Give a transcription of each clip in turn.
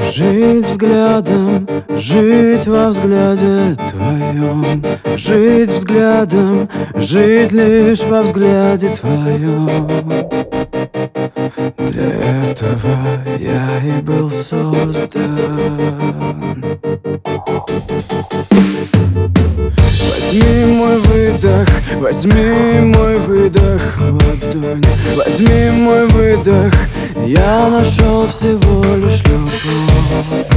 Жить взглядом, жить во взгляде твоем, жить взглядом, жить лишь во взгляде твоем. Для этого я и был создан. Возьми мой выдох, возьми мой выдох в ладонь. Возьми мой выдох, я нашел всего лишь любовь.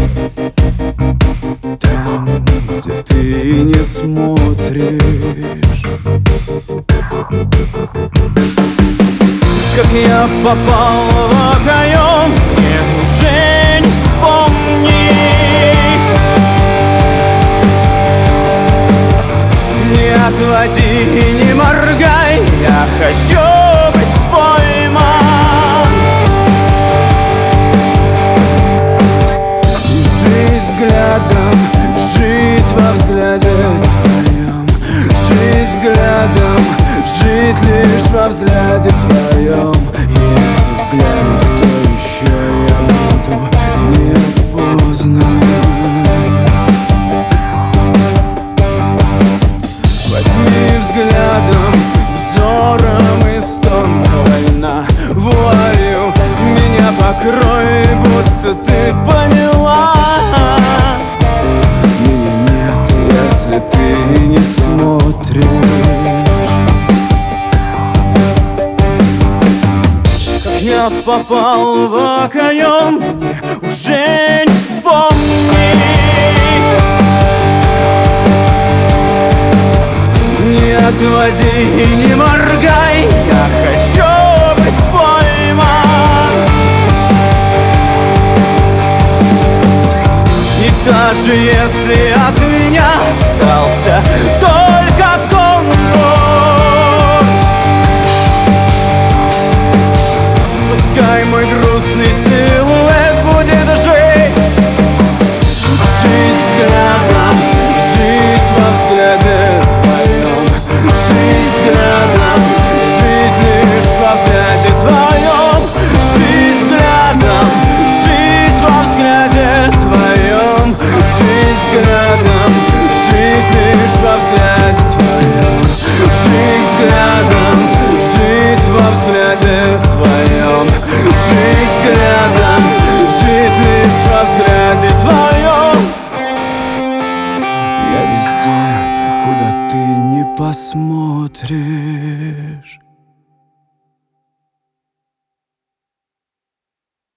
Там, где ты не смотришь. Как я попал в окоем, мне уже не вспомнить. Не отводи и не моргай, я хочу быть пойман. Жить взглядом, жить во взгляде твоем. Жить взглядом, жить лишь во взгляде твоем. Если взглянуть, кто еще я буду неопознан. Возьми взглядом, взором из тонкого льна. Вуалью меня покрой, будто ты поняла. Меня нет, если ты не смотришь. Как я попал в окоем, мне уже не вспомнить. Не отводи и не моргай, я хочу быть пойман. И даже если от меня остался только